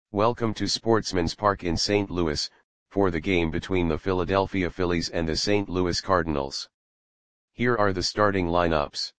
Welcome to Sportsman's Park in St. Louis, for the game between the Philadelphia Phillies and the St. Louis Cardinals. Here are the starting lineups.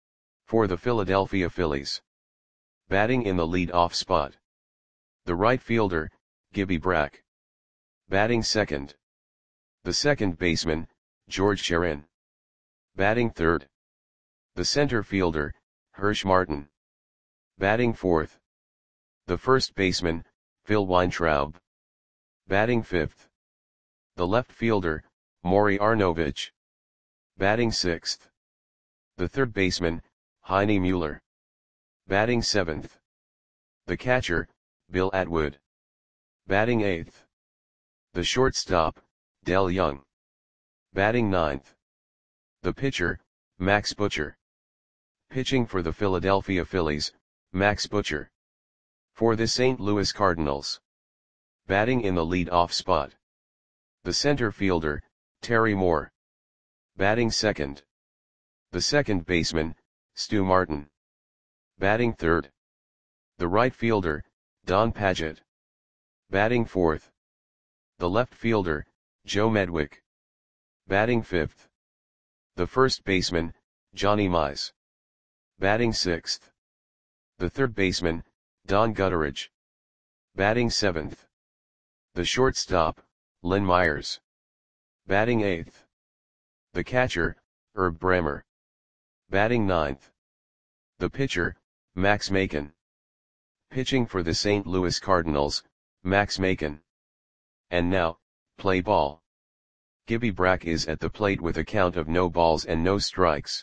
For the Philadelphia Phillies. Batting in the lead-off spot. The right fielder, Gibby Brack. Batting second. The second baseman, George Sherin. Batting third. The center fielder, Hirsch Martin. Batting fourth. The first baseman, Phil Weintraub. Batting fifth. The left fielder, Maury Arnovich. Batting sixth. The third baseman, Heine Mueller. Batting seventh. The catcher, Bill Atwood. Batting eighth. The shortstop, Del Young. Batting ninth. The pitcher, Max Butcher. Pitching for the Philadelphia Phillies, Max Butcher. For the St. Louis Cardinals. Batting in the lead-off spot. The center fielder, Terry Moore. Batting second. The second baseman, Stu Martin. Batting third. The right fielder, Don Padgett. Batting fourth. The left fielder, Joe Medwick. Batting fifth. The first baseman, Johnny Mize. Batting sixth. The third baseman, Don Gutteridge. Batting seventh. The shortstop, Lynn Myers. Batting eighth. The catcher, Herb Brammer. Batting ninth. The pitcher, Max Macon. Pitching for the St. Louis Cardinals, Max Macon. And now, play ball. Gibby Brack is at the plate with a count of no balls and no strikes.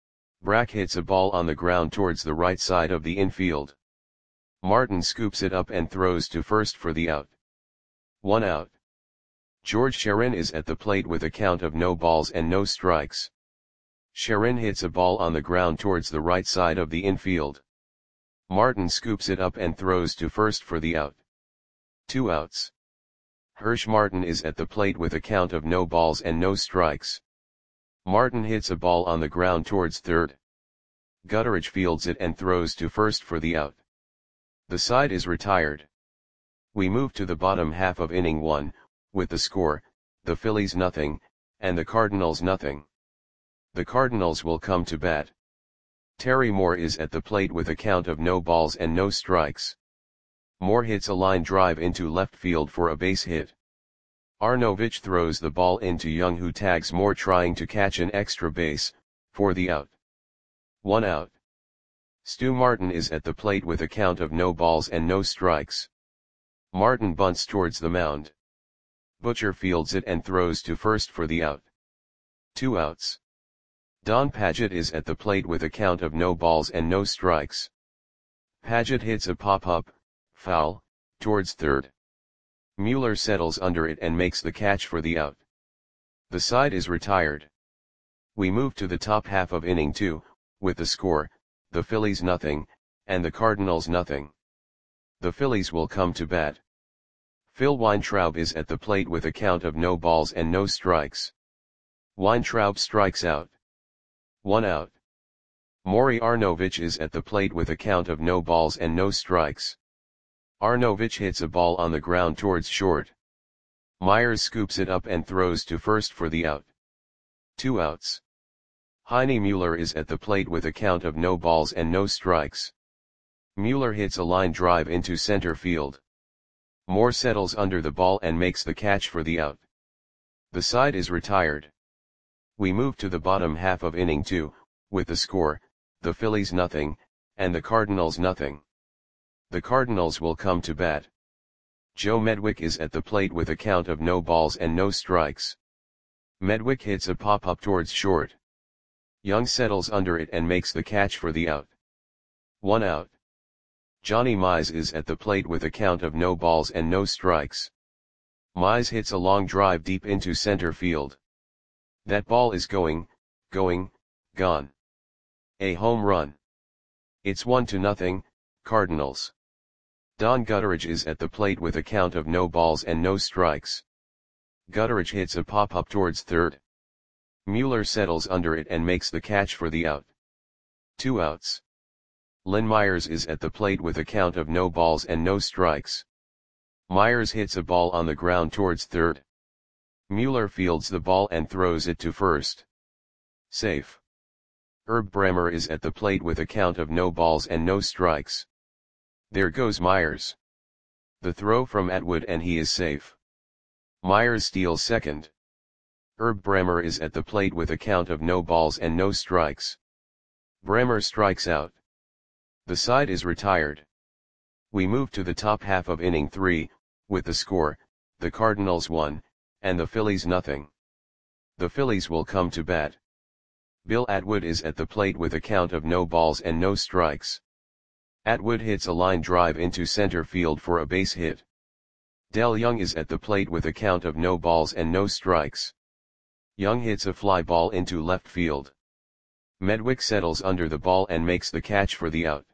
Brack hits a ball on the ground towards the right side of the infield. Martin scoops it up and throws to first for the out. 1 out. George Sherin is at the plate with a count of no balls and no strikes. Sherin hits a ball on the ground towards the right side of the infield. Martin scoops it up and throws to first for the out. 2 outs. Hirsch Martin is at the plate with a count of no balls and no strikes. Martin hits a ball on the ground towards third. Gutteridge fields it and throws to first for the out. The side is retired. We move to the bottom half of inning 1, with the score, the Phillies nothing, and the Cardinals nothing. The Cardinals will come to bat. Terry Moore is at the plate with a count of no balls and no strikes. Moore hits a line drive into left field for a base hit. Arnovich throws the ball into Young, who tags Moore trying to catch an extra base, for the out. 1 out. Stu Martin is at the plate with a count of no balls and no strikes. Martin bunts towards the mound. Butcher fields it and throws to first for the out. 2 outs. Don Padgett is at the plate with a count of no balls and no strikes. Padgett hits a pop-up, foul, towards third. Mueller settles under it and makes the catch for the out. The side is retired. We move to the top half of inning 2, with the score, the Phillies nothing, and the Cardinals nothing. The Phillies will come to bat. Phil Weintraub is at the plate with a count of no balls and no strikes. Weintraub strikes out. 1 out. Maury Arnovich is at the plate with a count of no balls and no strikes. Arnovich hits a ball on the ground towards short. Myers scoops it up and throws to first for the out. 2 outs. Heine Mueller is at the plate with a count of no balls and no strikes. Mueller hits a line drive into center field. Moore settles under the ball and makes the catch for the out. The side is retired. We move to the bottom half of inning 2, with the score, the Phillies nothing, and the Cardinals nothing. The Cardinals will come to bat. Joe Medwick is at the plate with a count of no balls and no strikes. Medwick hits a pop-up towards short. Young settles under it and makes the catch for the out. 1 out. Johnny Mize is at the plate with a count of no balls and no strikes. Mize hits a long drive deep into center field. That ball is gone. A home run. It's 1-0, Cardinals. Don Gutteridge is at the plate with a count of no balls and no strikes. Gutteridge hits a pop-up towards third. Mueller settles under it and makes the catch for the out. 2 outs. Lynn Myers is at the plate with a count of no balls and no strikes. Myers hits a ball on the ground towards third. Mueller fields the ball and throws it to first. Safe. Herb Bremer is at the plate with a count of no balls and no strikes. There goes Myers. The throw from Atwood and he is safe. Myers steals second. Herb Bremer is at the plate with a count of no balls and no strikes. Bremer strikes out. The side is retired. We move to the top half of inning 3, with the score, the Cardinals 1, and the Phillies nothing. The Phillies will come to bat. Bill Atwood is at the plate with a count of no balls and no strikes. Atwood hits a line drive into center field for a base hit. Del Young is at the plate with a count of no balls and no strikes. Young hits a fly ball into left field. Medwick settles under the ball and makes the catch for the out.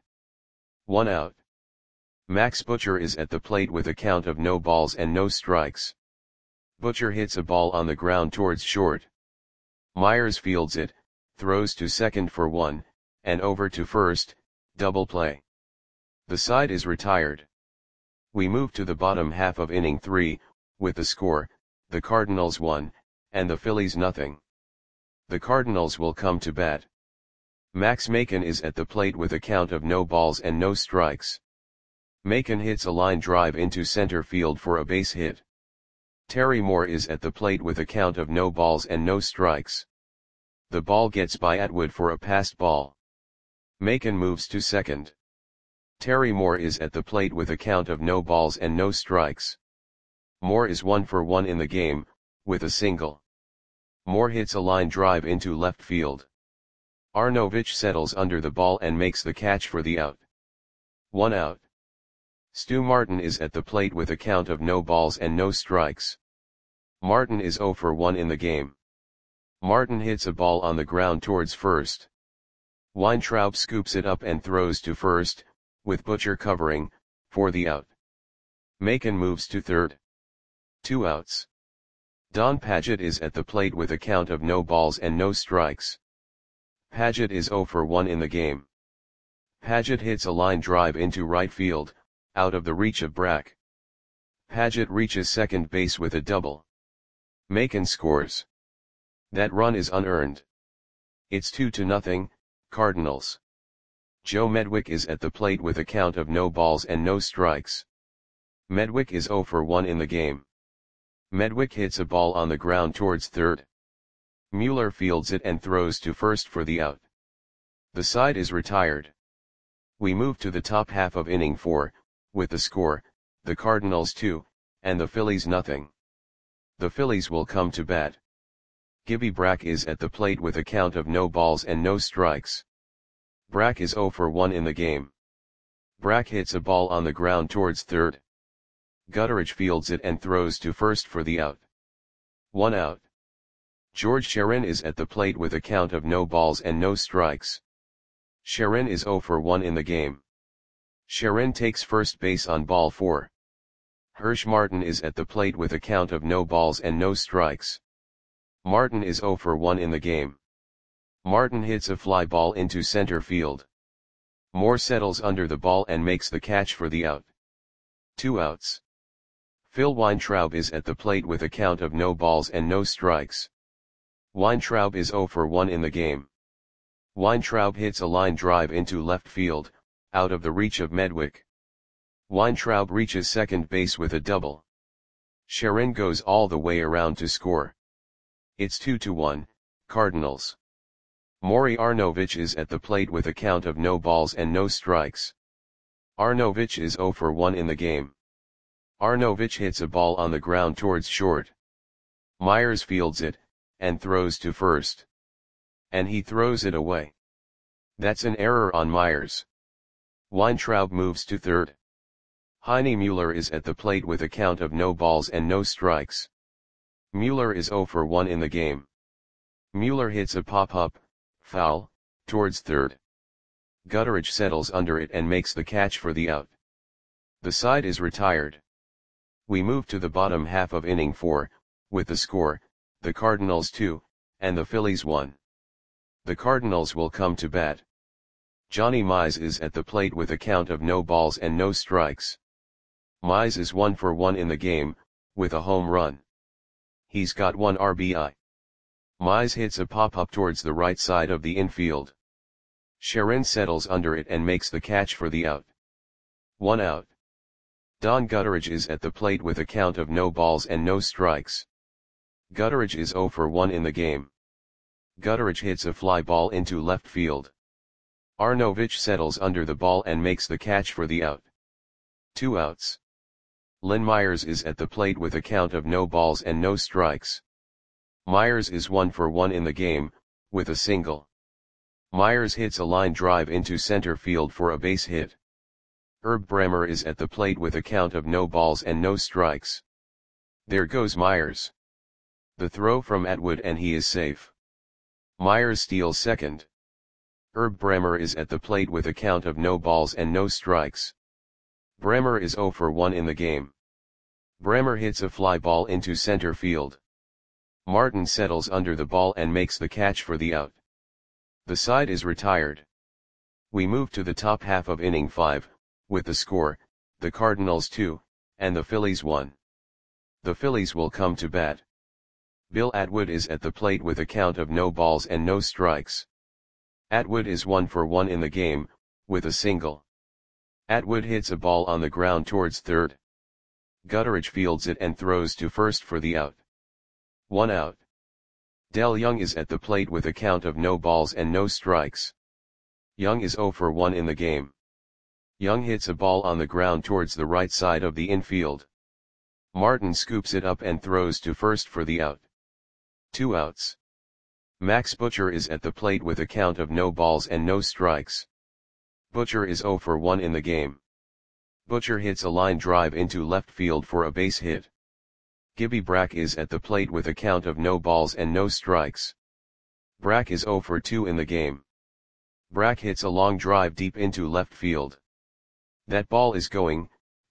1 out. Max Butcher is at the plate with a count of no balls and no strikes. Butcher hits a ball on the ground towards short. Myers fields it, throws to second for 1, and over to first, double play. The side is retired. We move to the bottom half of inning 3, with the score, the Cardinals 1, and the Phillies nothing. The Cardinals will come to bat. Max Macon is at the plate with a count of no balls and no strikes. Macon hits a line drive into center field for a base hit. Terry Moore is at the plate with a count of no balls and no strikes. The ball gets by Atwood for a passed ball. Macon moves to second. Terry Moore is at the plate with a count of no balls and no strikes. Moore is 1 for 1 in the game, with a single. Moore hits a line drive into left field. Arnovich settles under the ball and makes the catch for the out. 1 out. Stu Martin is at the plate with a count of no balls and no strikes. Martin is 0 for 1 in the game. Martin hits a ball on the ground towards first. Weintraub scoops it up and throws to first, with Butcher covering, for the out. Macon moves to third. 2 outs. Don Padgett is at the plate with a count of no balls and no strikes. Padgett is 0 for 1 in the game. Padgett hits a line drive into right field, out of the reach of Brack. Padgett reaches second base with a double. Macon scores. That run is unearned. It's 2-0, Cardinals. Joe Medwick is at the plate with a count of no balls and no strikes. Medwick is 0 for 1 in the game. Medwick hits a ball on the ground towards third. Mueller fields it and throws to first for the out. The side is retired. We move to the top half of inning 4, with the score, the Cardinals 2, and the Phillies nothing. The Phillies will come to bat. Gibby Brack is at the plate with a count of no balls and no strikes. Brack is 0 for 1 in the game. Brack hits a ball on the ground towards third. Gutteridge fields it and throws to first for the out. 1 out. George Sherin is at the plate with a count of no balls and no strikes. Sherin is 0 for 1 in the game. Sherin takes first base on ball 4. Hirsch Martin is at the plate with a count of no balls and no strikes. Martin is 0 for 1 in the game. Martin hits a fly ball into center field. Moore settles under the ball and makes the catch for the out. 2 outs. Phil Weintraub is at the plate with a count of no balls and no strikes. Weintraub is 0 for 1 in the game. Weintraub hits a line drive into left field, out of the reach of Medwick. Weintraub reaches second base with a double. Sherin goes all the way around to score. It's 2-1, Cardinals. Maury Arnovich is at the plate with a count of no balls and no strikes. Arnovich is 0 for 1 in the game. Arnovich hits a ball on the ground towards short. Myers fields it, and throws to first. And he throws it away. That's an error on Myers. Weintraub moves to third. Heine Mueller is at the plate with a count of no balls and no strikes. Mueller is 0 for 1 in the game. Mueller hits a pop-up, foul, towards third. Gutteridge settles under it and makes the catch for the out. The side is retired. We move to the bottom half of inning 4, with the score, the Cardinals 2, and the Phillies 1. The Cardinals will come to bat. Johnny Mize is at the plate with a count of no balls and no strikes. Mize is 1 for 1 in the game, with a home run. He's got 1 RBI. Mize hits a pop-up towards the right side of the infield. Sharon settles under it and makes the catch for the out. 1 out. Don Gutteridge is at the plate with a count of no balls and no strikes. Gutteridge is 0 for 1 in the game. Gutteridge hits a fly ball into left field. Arnovich settles under the ball and makes the catch for the out. 2 outs. Lynn Myers is at the plate with a count of no balls and no strikes. Myers is 1 for 1 in the game, with a single. Myers hits a line drive into center field for a base hit. Herb Bremer is at the plate with a count of no balls and no strikes. There goes Myers. The throw from Atwood and he is safe. Myers steals second. Herb Bremer is at the plate with a count of no balls and no strikes. Bremer is 0 for 1 in the game. Bremer hits a fly ball into center field. Martin settles under the ball and makes the catch for the out. The side is retired. We move to the top half of inning 5, with the score, the Cardinals 2, and the Phillies 1. The Phillies will come to bat. Bill Atwood is at the plate with a count of no balls and no strikes. Atwood is 1 for 1 in the game, with a single. Atwood hits a ball on the ground towards third. Gutteridge fields it and throws to first for the out. 1 out. Del Young is at the plate with a count of no balls and no strikes. Young is 0 for 1 in the game. Young hits a ball on the ground towards the right side of the infield. Martin scoops it up and throws to first for the out. 2 outs. Max Butcher is at the plate with a count of no balls and no strikes. Butcher is 0 for 1 in the game. Butcher hits a line drive into left field for a base hit. Gibby Brack is at the plate with a count of no balls and no strikes. Brack is 0 for 2 in the game. Brack hits a long drive deep into left field. That ball is gone.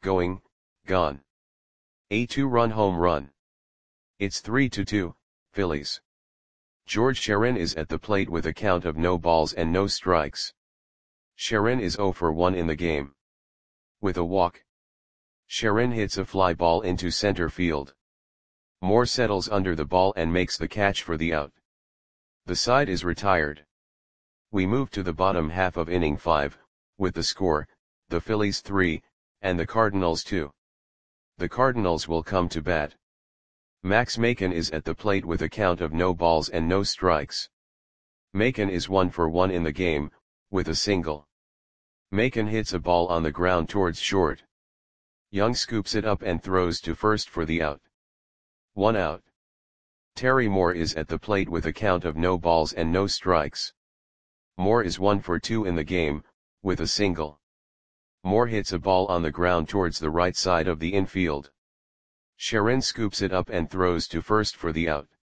A 2-run home run. It's 3-2, Phillies. George Sharon is at the plate with a count of no balls and no strikes. Sharon is 0 for 1 in the game. With a walk. Sharon hits a fly ball into center field. Moore settles under the ball and makes the catch for the out. The side is retired. We move to the bottom half of inning 5, with the score, the Phillies 3, and the Cardinals 2. The Cardinals will come to bat. Max Macon is at the plate with a count of no balls and no strikes. Macon is 1 for 1 in the game, with a single. Macon hits a ball on the ground towards short. Young scoops it up and throws to first for the out. 1 out. Terry Moore is at the plate with a count of no balls and no strikes. Moore is 1 for 2 in the game, with a single. Moore hits a ball on the ground towards the right side of the infield. Sharon scoops it up and throws to first for the out.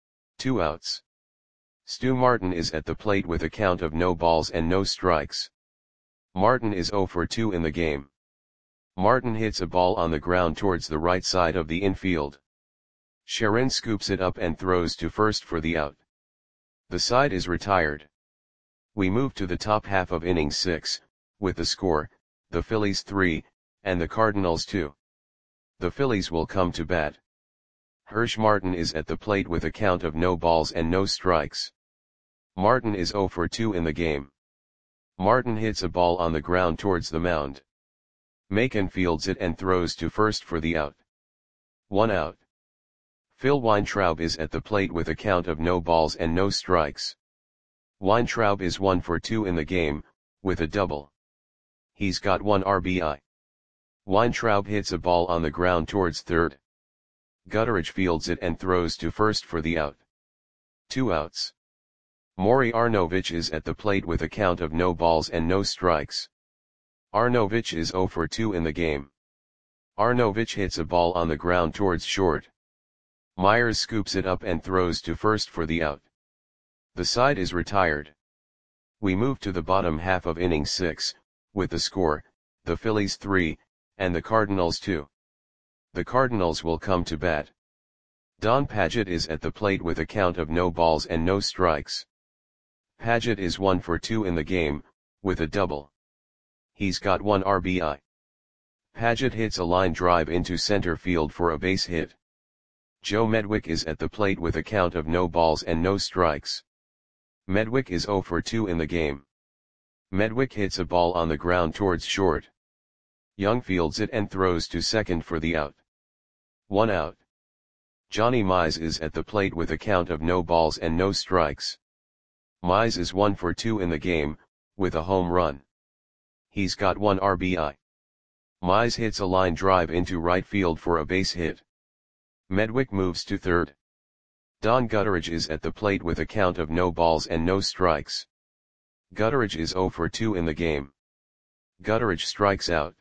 2 outs. Stu Martin is at the plate with a count of no balls and no strikes. Martin is 0 for 2 in the game. Martin hits a ball on the ground towards the right side of the infield. Sharon scoops it up and throws to first for the out. The side is retired. We move to the top half of inning 6, with the score, the Phillies 3, and the Cardinals 2. The Phillies will come to bat. Hirsch Martin is at the plate with a count of no balls and no strikes. Martin is 0 for 2 in the game. Martin hits a ball on the ground towards the mound. Macon fields it and throws to first for the out. 1 out. Phil Weintraub is at the plate with a count of no balls and no strikes. Weintraub is 1 for 2 in the game, with a double. He's got 1 RBI. Weintraub hits a ball on the ground towards third. Gutteridge fields it and throws to first for the out. 2 outs. Maury Arnovich is at the plate with a count of no balls and no strikes. Arnovich is 0 for 2 in the game. Arnovich hits a ball on the ground towards short. Myers scoops it up and throws to first for the out. The side is retired. We move to the bottom half of inning 6, with the score, the Phillies 3, and the Cardinals 2. The Cardinals will come to bat. Don Padgett is at the plate with a count of no balls and no strikes. Padgett is 1 for 2 in the game, with a double. He's got 1 RBI. Paget hits a line drive into center field for a base hit. Joe Medwick is at the plate with a count of no balls and no strikes. Medwick is 0 for 2 in the game. Medwick hits a ball on the ground towards short. Young fields it and throws to second for the out. 1 out. Johnny Mize is at the plate with a count of no balls and no strikes. Mize is 1 for 2 in the game, with a home run. He's got 1 RBI. Mize hits a line drive into right field for a base hit. Medwick moves to third. Don Gutteridge is at the plate with a count of no balls and no strikes. Gutteridge is 0 for 2 in the game. Gutteridge strikes out.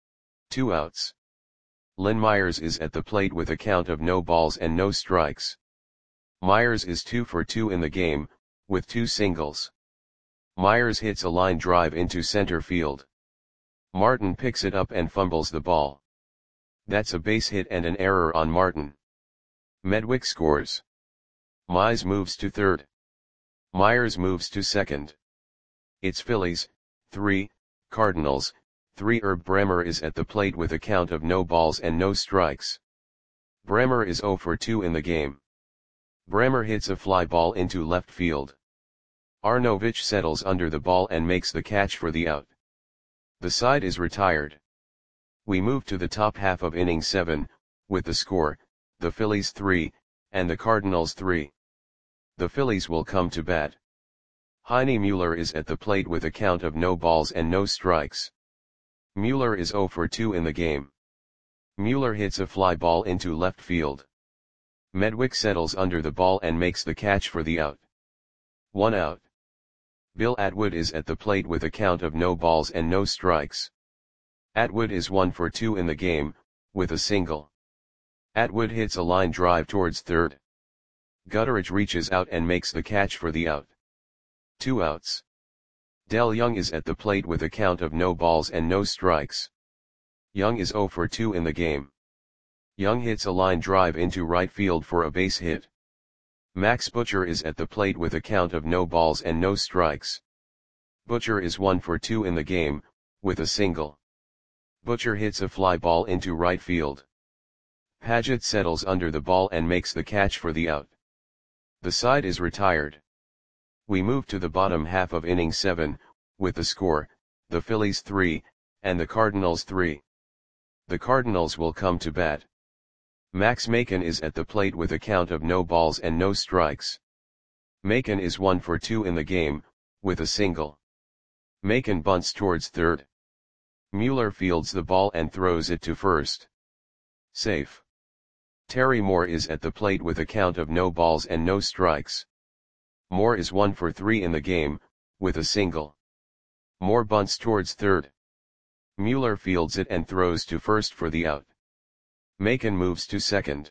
2 outs. Lynn Myers is at the plate with a count of no balls and no strikes. Myers is 2 for 2 in the game, with 2 singles. Myers hits a line drive into center field. Martin picks it up and fumbles the ball. That's a base hit and an error on Martin. Medwick scores. Mize moves to third. Myers moves to second. It's Phillies, 3, Cardinals, 3. Herb Bremer is at the plate with a count of no balls and no strikes. Bremer is 0 for 2 in the game. Bremer hits a fly ball into left field. Arnovich settles under the ball and makes the catch for the out. The side is retired. We move to the top half of inning 7, with the score, the Phillies 3, and the Cardinals 3. The Phillies will come to bat. Heine Mueller is at the plate with a count of no balls and no strikes. Mueller is 0 for 2 in the game. Mueller hits a fly ball into left field. Medwick settles under the ball and makes the catch for the out. 1 out. Bill Atwood is at the plate with a count of no balls and no strikes. Atwood is 1 for 2 in the game, with a single. Atwood hits a line drive towards third. Gutteridge reaches out and makes the catch for the out. 2 outs. Del Young is at the plate with a count of no balls and no strikes. Young is 0 for 2 in the game. Young hits a line drive into right field for a base hit. Max Butcher is at the plate with a count of no balls and no strikes. Butcher is 1 for 2 in the game, with a single. Butcher hits a fly ball into right field. Paget settles under the ball and makes the catch for the out. The side is retired. We move to the bottom half of inning 7, with the score, the Phillies 3, and the Cardinals 3. The Cardinals will come to bat. Max Macon is at the plate with a count of no balls and no strikes. Macon is 1 for 2 in the game, with a single. Macon bunts towards third. Mueller fields the ball and throws it to first. Safe. Terry Moore is at the plate with a count of no balls and no strikes. Moore is 1 for 3 in the game, with a single. Moore bunts towards third. Mueller fields it and throws to first for the out. Macon moves to second.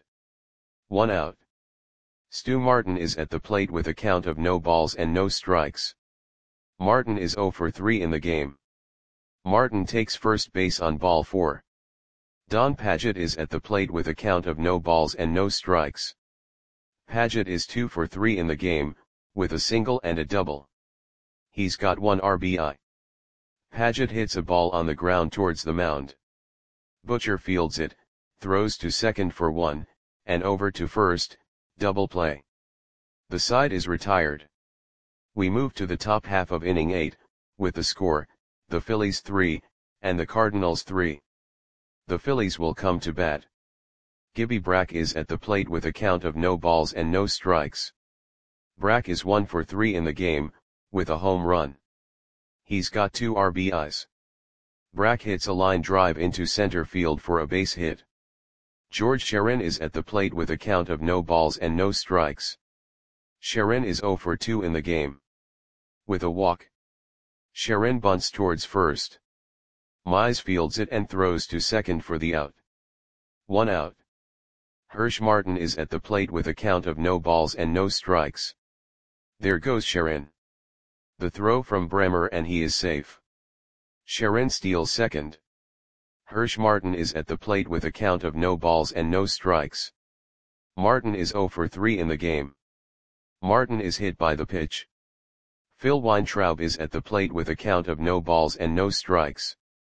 1 out. Stu Martin is at the plate with a count of no balls and no strikes. Martin is 0 for 3 in the game. Martin takes first base on ball 4. Don Paget is at the plate with a count of no balls and no strikes. Paget is 2 for 3 in the game, with a single and a double. He's got 1 RBI. Paget hits a ball on the ground towards the mound. Butcher fields it, throws to second for 1, and over to first, double play. The side is retired. We move to the top half of inning 8, with the score, the Phillies 3, and the Cardinals 3. The Phillies will come to bat. Gibby Brack is at the plate with a count of no balls and no strikes. Brack is 1 for 3 in the game, with a home run. He's got 2 RBIs. Brack hits a line drive into center field for a base hit. George Sherin is at the plate with a count of no balls and no strikes. Sherin is 0 for 2 in the game. With a walk. Sherin bunts towards first. Mize fields it and throws to second for the out. 1 out. Hirsch Martin is at the plate with a count of no balls and no strikes. There goes Sherin. The throw from Bremer and he is safe. Sherin steals second. Hirsch Martin is at the plate with a count of no balls and no strikes. Martin is 0 for 3 in the game. Martin is hit by the pitch. Phil Weintraub is at the plate with a count of no balls and no strikes.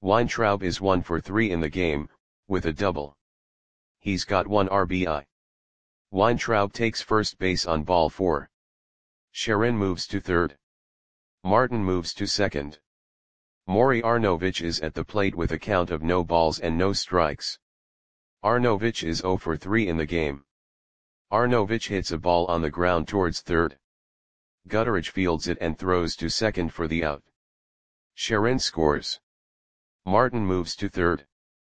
Weintraub is 1 for 3 in the game, with a double. He's got 1 RBI. Weintraub takes first base on ball 4. Sharin moves to third. Martin moves to second. Maury Arnovich is at the plate with a count of no balls and no strikes. Arnovich is 0 for 3 in the game. Arnovich hits a ball on the ground towards third. Gutteridge fields it and throws to second for the out. Sharin scores. Martin moves to third.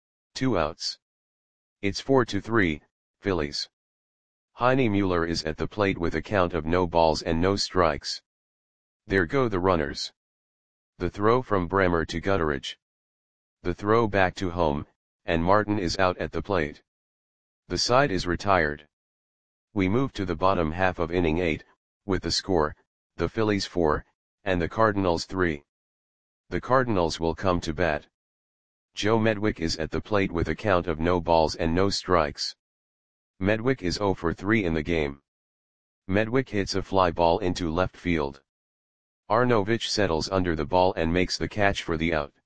2 outs. It's 4-3, Phillies. Heine Mueller is at the plate with a count of no balls and no strikes. There go the runners. The throw from Bremer to Gutteridge. The throw back to home, and Martin is out at the plate. The side is retired. We move to the bottom half of inning 8, with the score, the Phillies 4, and the Cardinals 3. The Cardinals will come to bat. Joe Medwick is at the plate with a count of no balls and no strikes. Medwick is 0 for 3 in the game. Medwick hits a fly ball into left field. Arnovich settles under the ball and makes the catch for the out.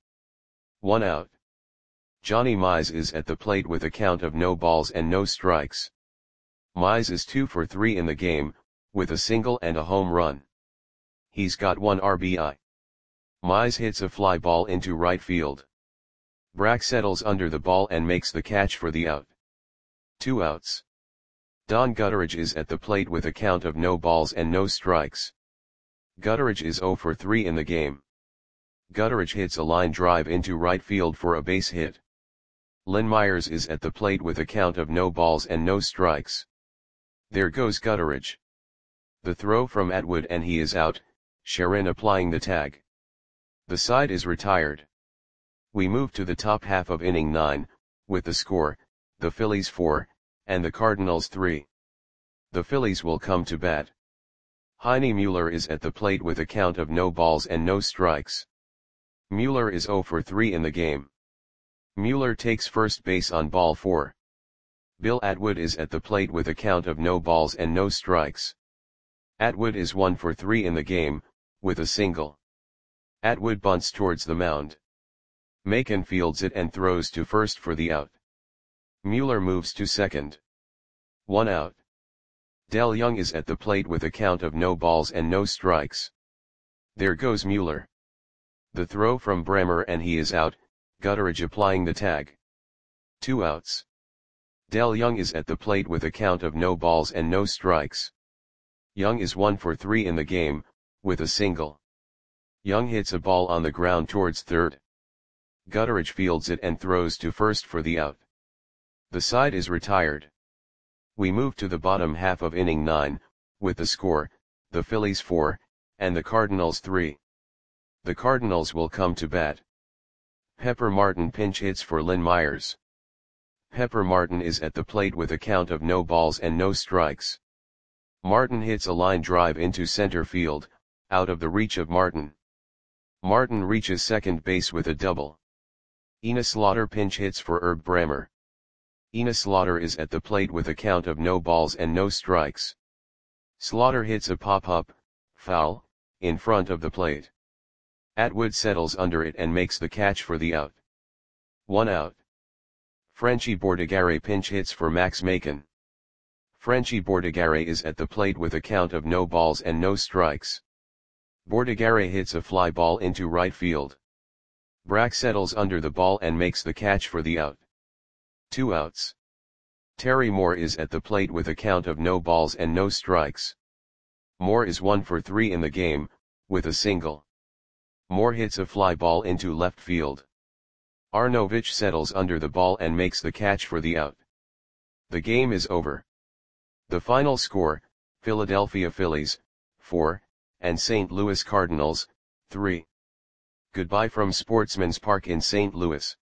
1 out. Johnny Mize is at the plate with a count of no balls and no strikes. Mize is 2 for 3 in the game, with a single and a home run. He's got 1 RBI. Mize hits a fly ball into right field. Brack settles under the ball and makes the catch for the out. 2 outs. Don Gutteridge is at the plate with a count of no balls and no strikes. Gutteridge is 0 for 3 in the game. Gutteridge hits a line drive into right field for a base hit. Lynn Myers is at the plate with a count of no balls and no strikes. There goes Gutteridge. The throw from Atwood and he is out, Sharin applying the tag. The side is retired. We move to the top half of inning 9, with the score, the Phillies 4, and the Cardinals 3. The Phillies will come to bat. Heine Mueller is at the plate with a count of no balls and no strikes. Mueller is 0 for 3 in the game. Mueller takes first base on ball 4. Bill Atwood is at the plate with a count of no balls and no strikes. Atwood is 1 for 3 in the game, with a single. Atwood bunts towards the mound. Macon fields it and throws to first for the out. Mueller moves to second. 1 out. Del Young is at the plate with a count of no balls and no strikes. There goes Mueller. The throw from Bremer and he is out, Gutteridge applying the tag. 2 outs. Del Young is at the plate with a count of no balls and no strikes. Young is 1 for 3 in the game, with a single. Young hits a ball on the ground towards third. Gutteridge fields it and throws to first for the out. The side is retired. We move to the bottom half of inning 9, with the score, the Phillies 4, and the Cardinals 3. The Cardinals will come to bat. Pepper Martin pinch hits for Lynn Myers. Pepper Martin is at the plate with a count of no balls and no strikes. Martin hits a line drive into center field, out of the reach of Martin. Martin reaches second base with a double. Ina Slaughter pinch hits for Herb Bremer. Ina Slaughter is at the plate with a count of no balls and no strikes. Slaughter hits a pop-up, foul, in front of the plate. Atwood settles under it and makes the catch for the out. 1 out. Frenchy Bordigare pinch hits for Max Macon. Frenchy Bordigare is at the plate with a count of no balls and no strikes. Bordigare hits a fly ball into right field. Brack settles under the ball and makes the catch for the out. 2 outs. Terry Moore is at the plate with a count of no balls and no strikes. Moore is 1 for 3 in the game, with a single. Moore hits a fly ball into left field. Arnovich settles under the ball and makes the catch for the out. The game is over. The final score, Philadelphia Phillies, 4, and St. Louis Cardinals, 3. Goodbye from Sportsman's Park in St. Louis.